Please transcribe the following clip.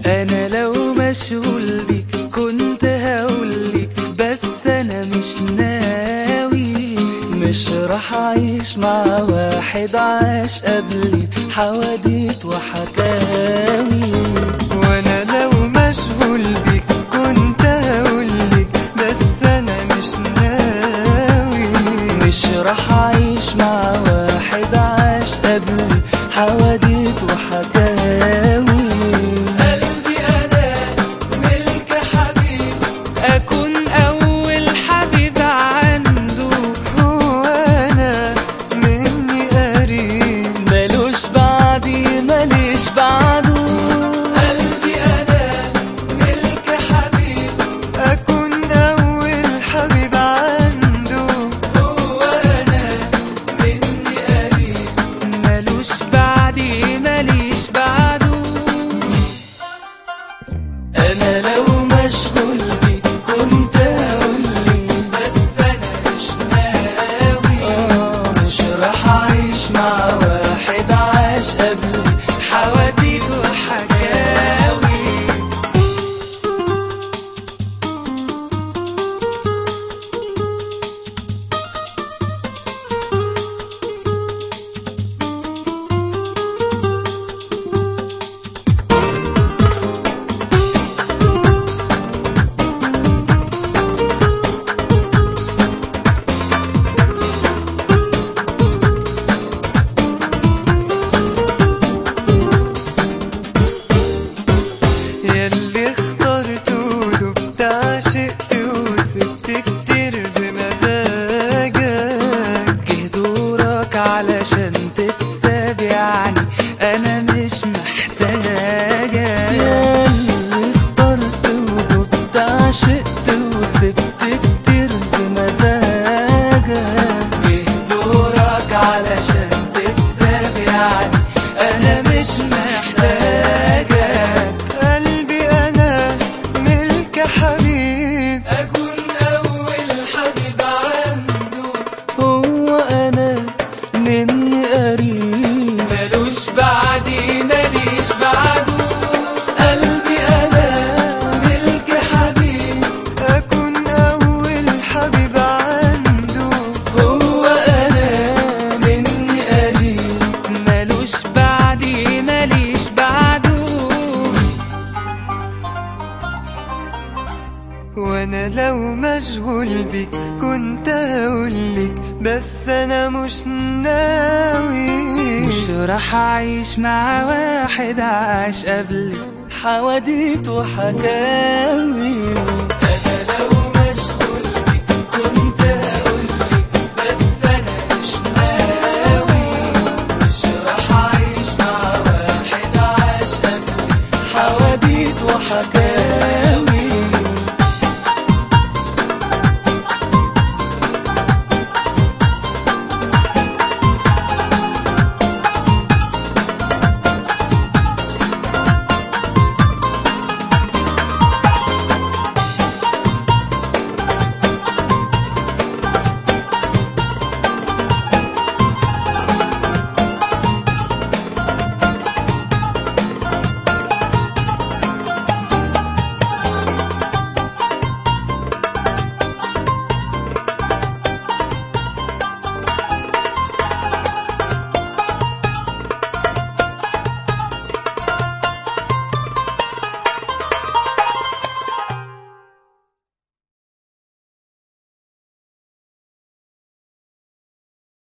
انا لو مشغول بيك كنت هقولك، بس انا مش ناوي، مش راح اعيش مع واحد عاش قبلي حواديت وحكاوي. وانا لو مشغول بيك كنت هقولك، بس انا مش ناوي، مش راح اعيش مع واحد عاش قبلي حواديت وحكاوي. قلبي انا ملك حبيب، اكون اول حبيب عنده، هو انا مني قريب ملوش بعدي ماليش بعده. قلبي انا ملك حبيب، اكون اول حبيب عنده، هو انا مني قريب ملوش بعدي ماليش بعده. انا لو مشغول بيك كنت هقولي، بس انا مش ناوي، مش راح اعيش مع واحد عاش قبلي حواديت وحكاوي. ياللي اخترته دبت عشقت وسبت كتير بمزاجك، جه دورك علشان تتساب، يعني انا مش محتاجك. ياللي اخترته دبت عشقت وسبت كتير بمزاجك، جه دورك علشان تتساب، يعني انا مش محتاجك. قلبي انا ملك حبيب، اكون اول حبيب عنده، هو انا مني قريب ملوش بعدي ماليش بعده. قلبي انا ملك حبيب، اكون اول حبيب عنده، هو انا مني قريب ملوش بعدي ماليش بعده. وانا لو مشغول بيك كنت هقولك، بس انا مش ناوي، مش راح اعيش مع واحد عاش قبلي حواديت وحكاوي. انا لو مشغول بيك كنت هقولك، بس انا مش ناوي، مش راح اعيش مع واحد عاش قبلي حواديت وحكاوي.